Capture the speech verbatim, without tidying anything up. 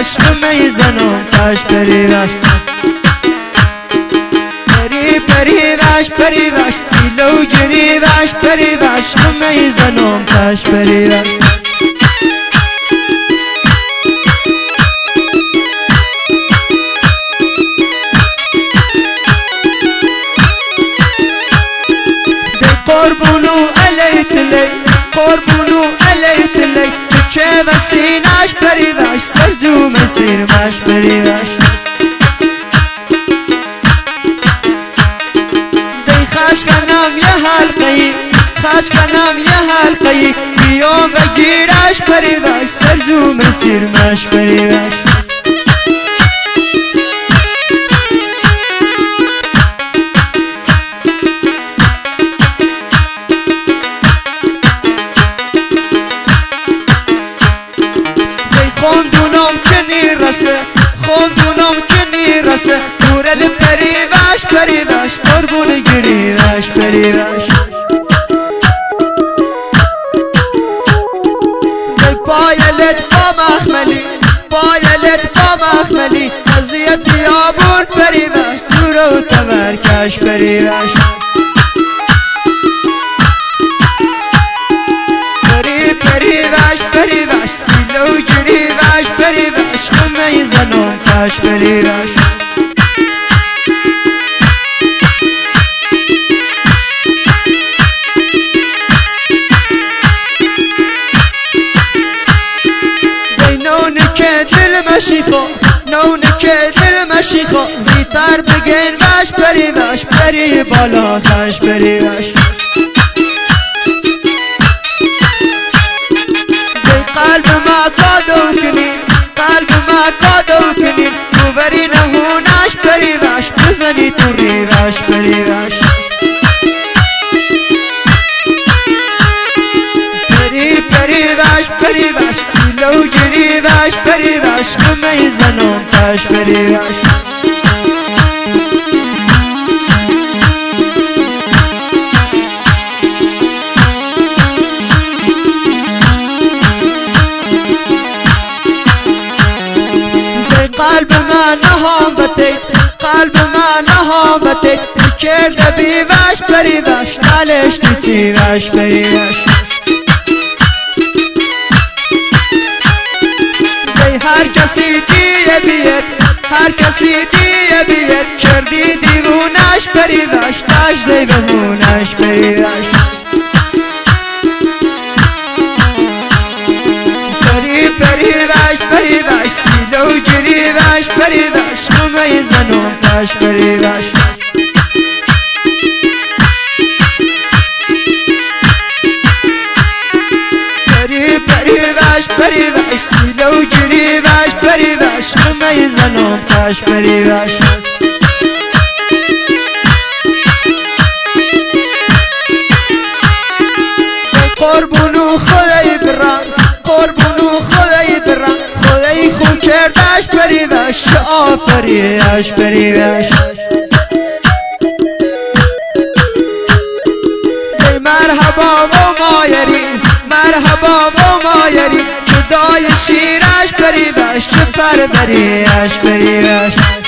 وش می زنم تاش پری وش پری پری وش پری وش سیلو گری وش پری وش می زنم تاش پری وش قربونو علیت لی قربونو علیت لی چه وسیناش پری وش سرجو مسیر ماش پری وش دی خاش کنم یه حلقی خاش کنم یه حلقی بیام و گیراش پری وش سرجو مسیر ماش پری وش خون دونم کنی رسه خون دونم کنی رسه دورل پری وش پری وش قربون گری وش پری وش دل پایلت با مخملی پایلت با مخملی ازیت یابون پری وش زورو تمرکش پری وش پری پری وش پری وش سیلو گری وش پری وش خمی زنم تاش پری وش دی نونک دل مشیخو نونک دل مشیخو زیتر بگین وش پری وش پری بالا تاش پری وش قلب ما کادو کنین قلب ما کادو کنین تو بری نهونش پری وش بزنی تو ری وش پری وش پری پری وش پری وش سیلو گری وش پری وش خمی زنم تاش پری وش قلب ما نهام بتی قلب ما نهام بتی کرد بی وش پری وش نالش چی وش پری وش دی هر کسی دیه بیت هر کسی دیه بیت کردی دیوونش پری وش تاش دی بمونش پری وش پری پری وش پری وش سیلو گری وش پری وش خمی زنم تاش پری وش پری پری وش پری وش سیلو گری وش پری وش خمی زنم تاش پری وش قربونو خدای برام قربونو خدای برام خدای خون کردش پری وش آفریش پری وش دی مرحبا و مایری مرحبا و مایری جدای شیرش پری وش چه پر بریش پری وش